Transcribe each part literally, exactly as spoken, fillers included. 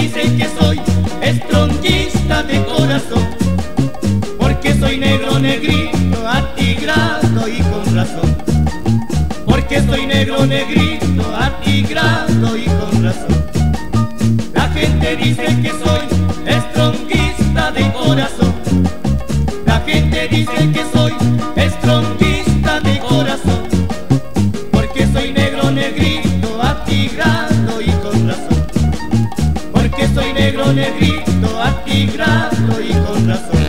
dicen que soy estronguista de corazón, porque soy negro, negrito, atigrado y con razón. Porque soy negro, negrito, atigrado y con razón. La gente dice que soy estronguista de corazón. La gente dice que soy estronguista de corazón, porque soy negro, negrito, atigrado y con razón. Porque soy negro, negrito, atigrado y con razón.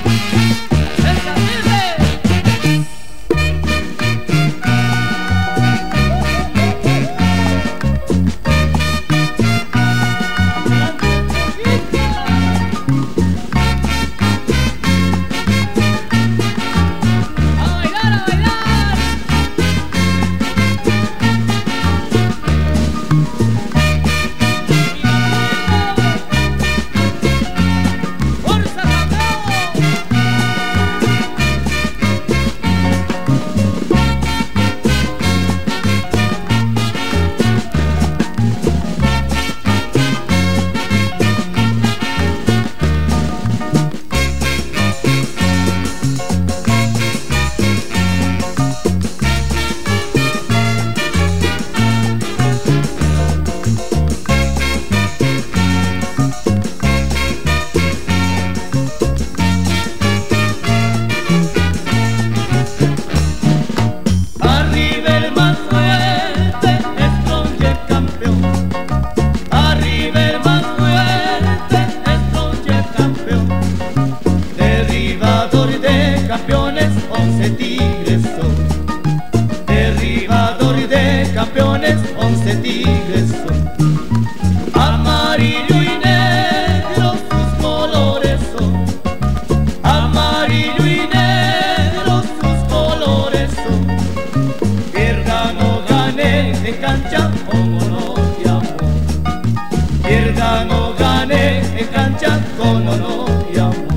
Campeones, once tigres son. Derribador de campeones, once tigres son. Amarillo y negro sus colores son. Amarillo y negro sus colores son. Pierda no gane en cancha, como no de amor. Pierda no gane en cancha, como no de amor.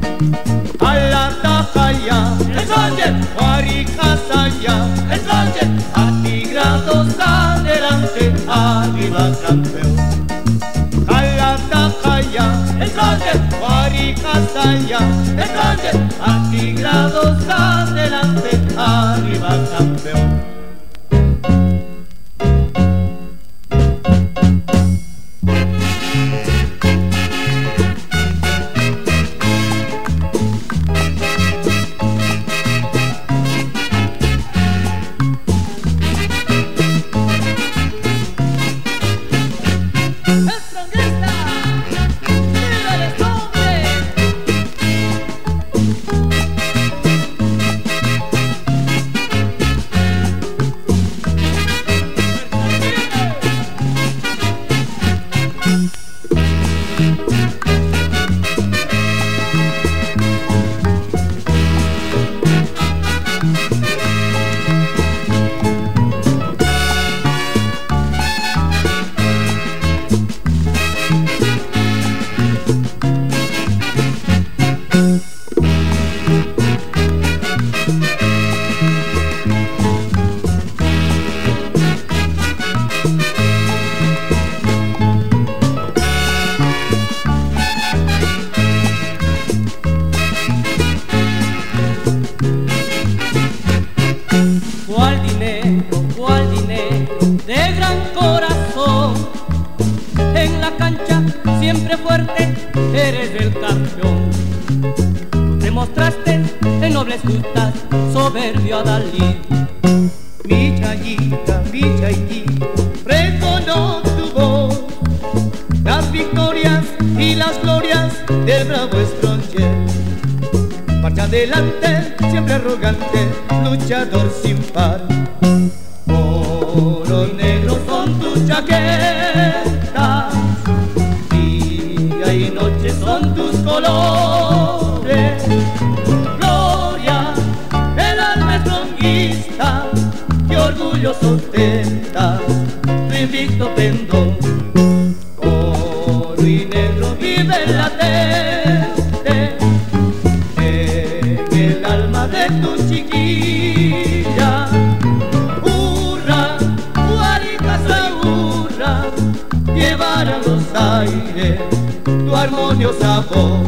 A la tajaya, el Sánchez, Guaricasaya, el Sánchez, atigrados adelante, arriba campeón. A la tajaya, el Sánchez, Guaricasaya, el Sánchez, atigrados adelante, arriba campeón. Siempre fuerte, eres el campeón. Tú demostraste de nobles justas, soberbio a Dalí. Mi chayita, mi chayita, recono tu voz, las victorias y las glorias del bravo Stronger. Marcha adelante, siempre arrogante, luchador sin par. Oro negro son tus chaquetas, día y noche son tus colores. Gloria, el alma estronguista, que orgulloso ostenta tu invicto pendón. Oro y negro vive en la latente en el alma de tu chiquilla. Hurra, Guaricasa, hurra, llevar a los aires tu armoniosa voz.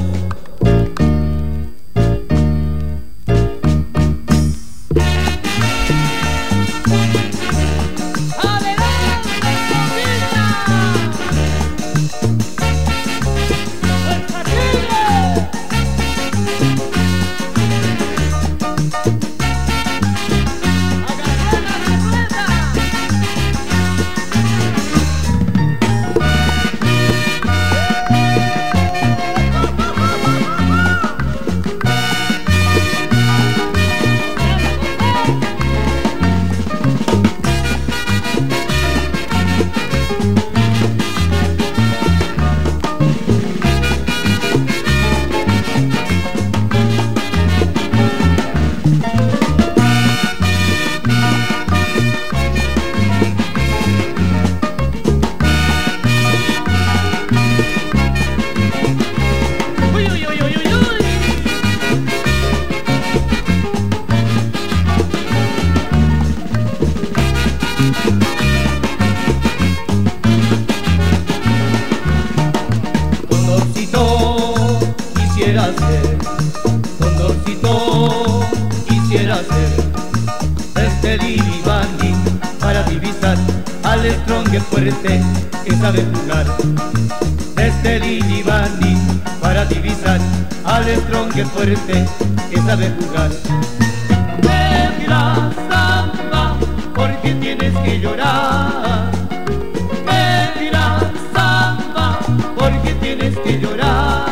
Quisiera ser, Condorcito, quisiera ser este Lili Bandín para divisar al Stronger fuerte que sabe jugar. Este Lili Bandín para divisar al Stronger fuerte que sabe jugar. Me dirás, samba, ¿por qué tienes que llorar? Me dirás, samba, ¿por qué tienes que llorar?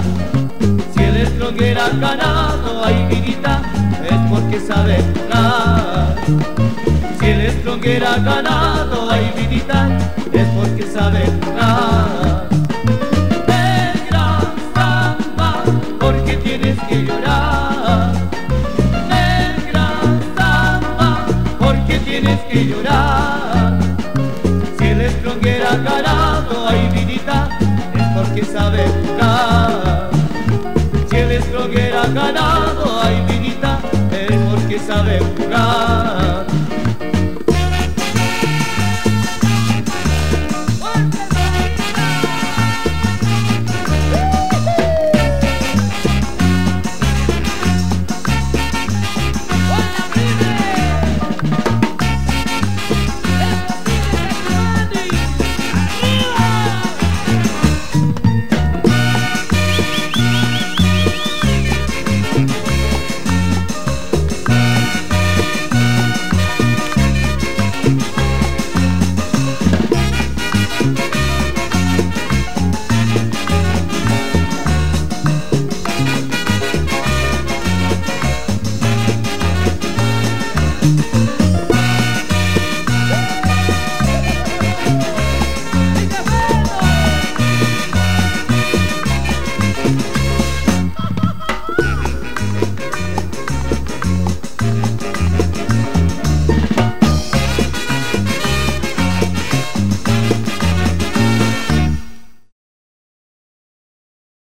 Que era ganado, ay vidita, es porque sabe jugar. Si el Stronger ha ganado, ay vidita, es porque sabe jugar. Negra samba, porque tienes que llorar. Negra samba, porque tienes que llorar. Si el Stronger ha ganado, ay vidita, es porque sabe jugar.